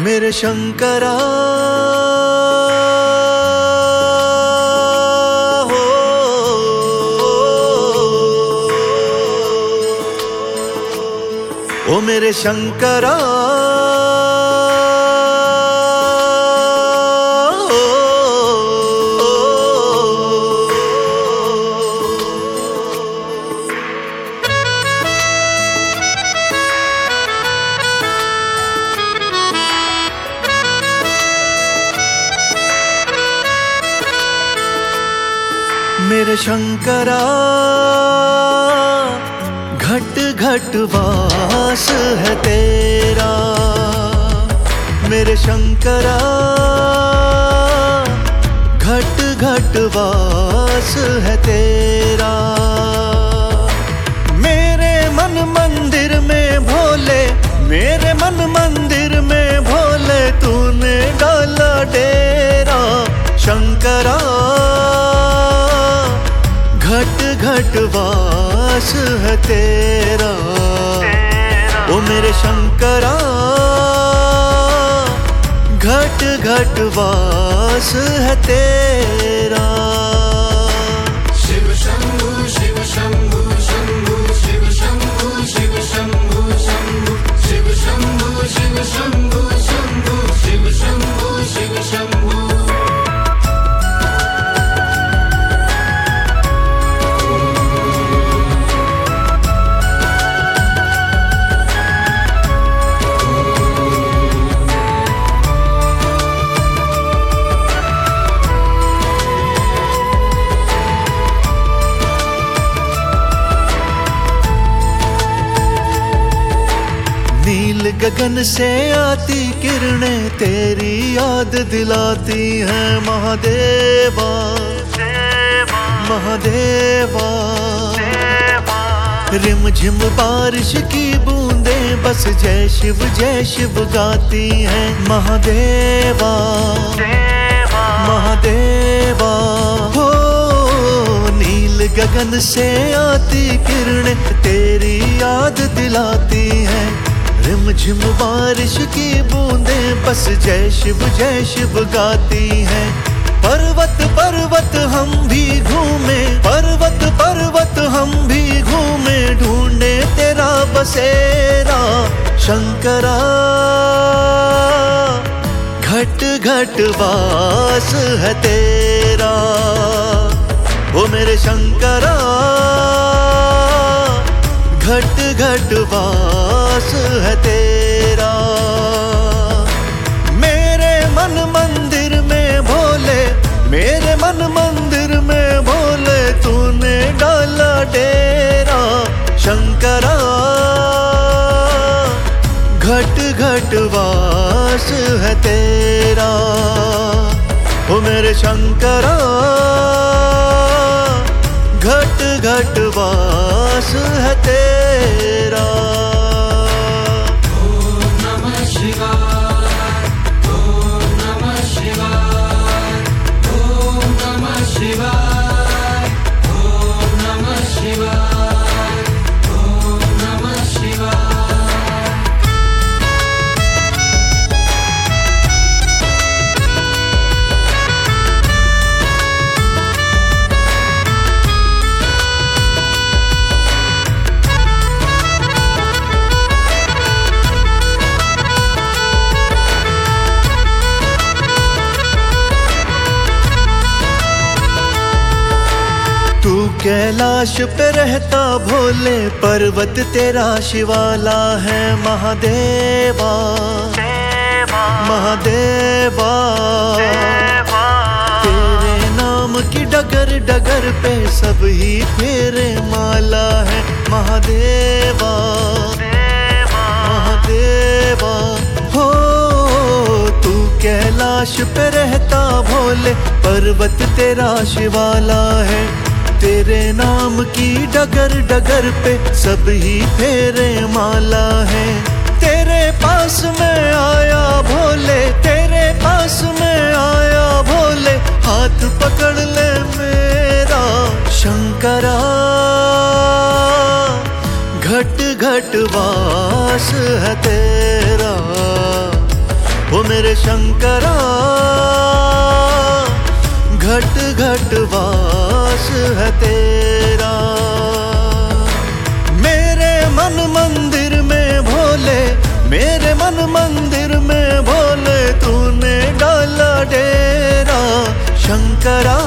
मेरे शंकरा हो, ओ मेरे शंकरा मेरे शंकरा घट घट वास है तेरा। मेरे शंकरा घट घट वास है तेरा। मेरे मन मंदिर में भोले, मेरे मन मंदिर में भोले तूने डाला डेरा। शंकरा घट घट वास है तेरा। ओ मेरे शंकरा घट घट वास है तेरा। शिव शंभु शिव शंभु शंभु शिव शंभु शिव शंभु शंभु शिव शंभु शिव शंभु शंभु शिव शंभु शिव शंभु। नील गगन से आती किरणें तेरी याद दिलाती हैं महादेवा महादेवा। रिम झिम बारिश की बूंदें बस जय शिव गाती हैं महादेवा महादेवा। हो नील गगन से आती किरणें तेरी याद दिलाती हैं। रिम झिम बारिश की बूंदें बस जय शिव गाती हैं। पर्वत पर्वत हम भी घूमे, पर्वत पर्वत हम भी घूमे ढूंढे तेरा बसेरा। शंकरा घट घट वास है तेरा। ओ मेरे शंकरा घट घट वास है तेरा। मेरे मन मंदिर में भोले, मेरे मन मंदिर में भोले तूने डाला डेरा। शंकरा घट घट वास है तेरा। ओ मेरे शंकरा घट घट वास है तेरा। ओम नमः शिवाय, ओम नमः शिवाय, ओम नमः शिवाय, ओम नमः शिवाय, ओम नमः शिवाय। तू कैलाश पे रहता भोले, पर्वत तेरा शिवाला है महादेवा महादेवा। तेरे नाम की डगर डगर पे सब ही फेरे माला है महादेवा महादेवा। हो तू कैलाश पे रहता भोले, पर्वत तेरा शिवाला है। तेरे नाम की डगर डगर पे सब ही फेरे माला है। तेरे पास में आया भोले, तेरे पास में आया भोले हाथ पकड़ ले मेरा। शंकरा घट घट वास है तेरा। ओ मेरे शंकरा घट घट वास है तेरा। मेरे मन मंदिर में भोले, मेरे मन मंदिर में भोले, तूने डाला डेरा शंकरा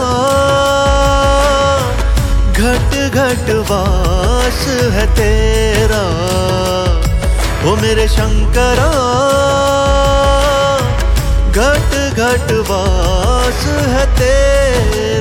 घट घट वास है तेरा। ओ मेरे शंकरा घट घट वास है तेरा।